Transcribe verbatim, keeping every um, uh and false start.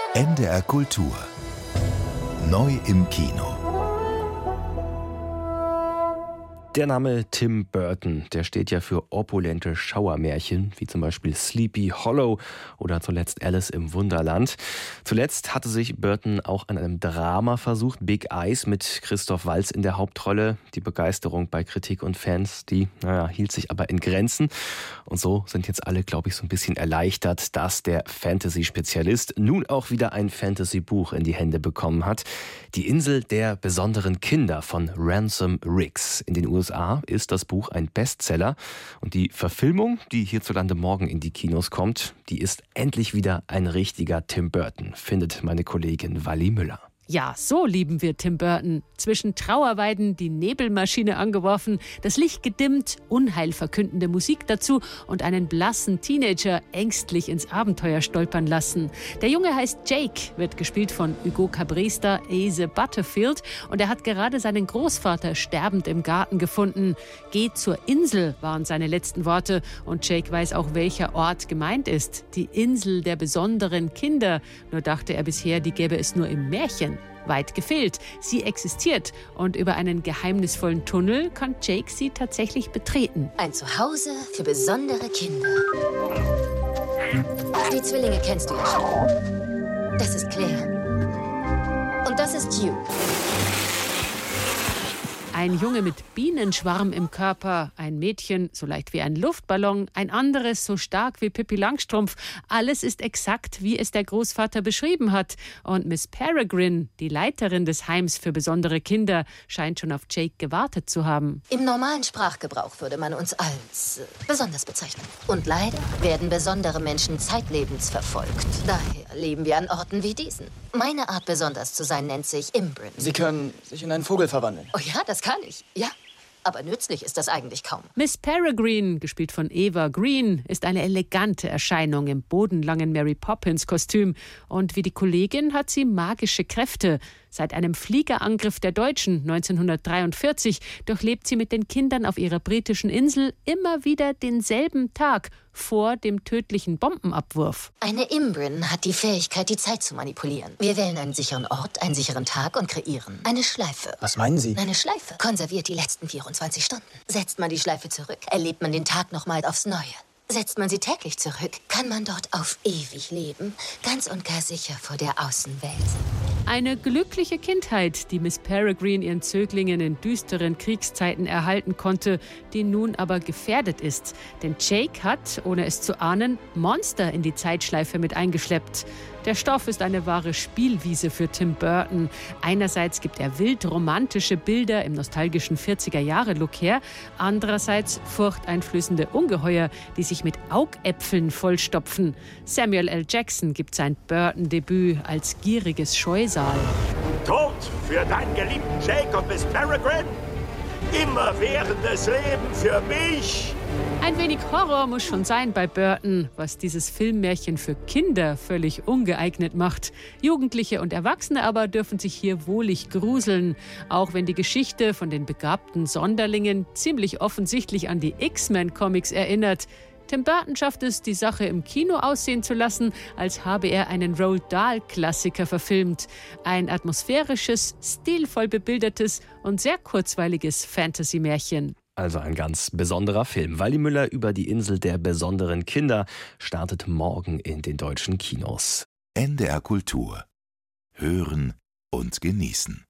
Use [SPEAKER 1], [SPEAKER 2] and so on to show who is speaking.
[SPEAKER 1] N D R Kultur. Neu im Kino.
[SPEAKER 2] Der Name Tim Burton, der steht ja für opulente Schauermärchen, wie zum Beispiel Sleepy Hollow oder zuletzt Alice im Wunderland. Zuletzt hatte sich Burton auch an einem Drama versucht, Big Eyes, mit Christoph Waltz in der Hauptrolle. Die Begeisterung bei Kritik und Fans, die naja, hielt sich aber in Grenzen. Und so sind jetzt alle, glaube ich, so ein bisschen erleichtert, dass der Fantasy-Spezialist nun auch wieder ein Fantasy-Buch in die Hände bekommen hat. Die Insel der besonderen Kinder von Ransom Riggs. In den U S A ist das Buch ein Bestseller. Und die Verfilmung, die hierzulande morgen in die Kinos kommt, die ist endlich wieder ein richtiger Tim Burton, findet meine Kollegin Wally Müller.
[SPEAKER 3] Ja, so lieben wir Tim Burton. Zwischen Trauerweiden die Nebelmaschine angeworfen, das Licht gedimmt, unheilverkündende Musik dazu und einen blassen Teenager ängstlich ins Abenteuer stolpern lassen. Der Junge heißt Jake, wird gespielt von Hugo Cabresta Asa Butterfield und er hat gerade seinen Großvater sterbend im Garten gefunden. Geh zur Insel, waren seine letzten Worte, und Jake weiß auch, welcher Ort gemeint ist. Die Insel der besonderen Kinder. Nur dachte er bisher, die gäbe es nur im Märchen. Weit gefehlt. Sie existiert und über einen geheimnisvollen Tunnel kann Jake sie tatsächlich betreten.
[SPEAKER 4] Ein Zuhause für besondere Kinder. Die Zwillinge kennst du ja schon. Das ist Claire. Und das ist Hugh.
[SPEAKER 3] Ein Junge mit Bienenschwarm im Körper, ein Mädchen so leicht wie ein Luftballon, ein anderes so stark wie Pippi Langstrumpf. Alles ist exakt, wie es der Großvater beschrieben hat. Und Miss Peregrine, die Leiterin des Heims für besondere Kinder, scheint schon auf Jake gewartet zu haben.
[SPEAKER 4] Im normalen Sprachgebrauch würde man uns als äh, besonders bezeichnen. Und leider werden besondere Menschen zeitlebens verfolgt. Daher leben wir an Orten wie diesen. Meine Art, besonders zu sein, nennt sich Imbrin.
[SPEAKER 5] Sie können sich in einen Vogel verwandeln.
[SPEAKER 4] Oh ja, das kann ich. Ja. Aber nützlich ist das eigentlich kaum.
[SPEAKER 3] Miss Peregrine, gespielt von Eva Green, ist eine elegante Erscheinung im bodenlangen Mary Poppins-Kostüm. Und wie die Kollegin hat sie magische Kräfte. Seit einem Fliegerangriff der Deutschen neunzehnhundertdreiundvierzig durchlebt sie mit den Kindern auf ihrer britischen Insel immer wieder denselben Tag vor dem tödlichen Bombenabwurf.
[SPEAKER 4] Eine Imbrin hat die Fähigkeit, die Zeit zu manipulieren. Wir wählen einen sicheren Ort, einen sicheren Tag und kreieren eine Schleife.
[SPEAKER 5] Was meinen Sie?
[SPEAKER 4] Eine Schleife konserviert die letzten vierundzwanzig Stunden. Setzt man die Schleife zurück, erlebt man den Tag nochmal aufs Neue. Setzt man sie täglich zurück, kann man dort auf ewig leben, ganz und gar sicher vor der Außenwelt.
[SPEAKER 3] Eine glückliche Kindheit, die Miss Peregrine ihren Zöglingen in düsteren Kriegszeiten erhalten konnte, die nun aber gefährdet ist. Denn Jake hat, ohne es zu ahnen, Monster in die Zeitschleife mit eingeschleppt. Der Stoff ist eine wahre Spielwiese für Tim Burton. Einerseits gibt er wild romantische Bilder im nostalgischen vierziger-Jahre-Look her, andererseits furchteinflößende Ungeheuer, die sich mit Augäpfeln vollstopfen. Samuel L. Jackson gibt sein Burton-Debüt als gieriges Scheusal.
[SPEAKER 6] Tod für deinen geliebten Jake und Miss Peregrine? Immerwährendes Leben für mich!
[SPEAKER 3] Ein wenig Horror muss schon sein bei Burton, was dieses Filmmärchen für Kinder völlig ungeeignet macht. Jugendliche und Erwachsene aber dürfen sich hier wohlig gruseln, auch wenn die Geschichte von den begabten Sonderlingen ziemlich offensichtlich an die X-Men-Comics erinnert. Tim Burton schafft es, die Sache im Kino aussehen zu lassen, als habe er einen Roald Dahl-Klassiker verfilmt. Ein atmosphärisches, stilvoll bebildertes und sehr kurzweiliges Fantasy-Märchen.
[SPEAKER 2] Also ein ganz besonderer Film. Wally Müller über die Insel der besonderen Kinder startet morgen in den deutschen Kinos.
[SPEAKER 1] N D R Kultur. Hören und genießen.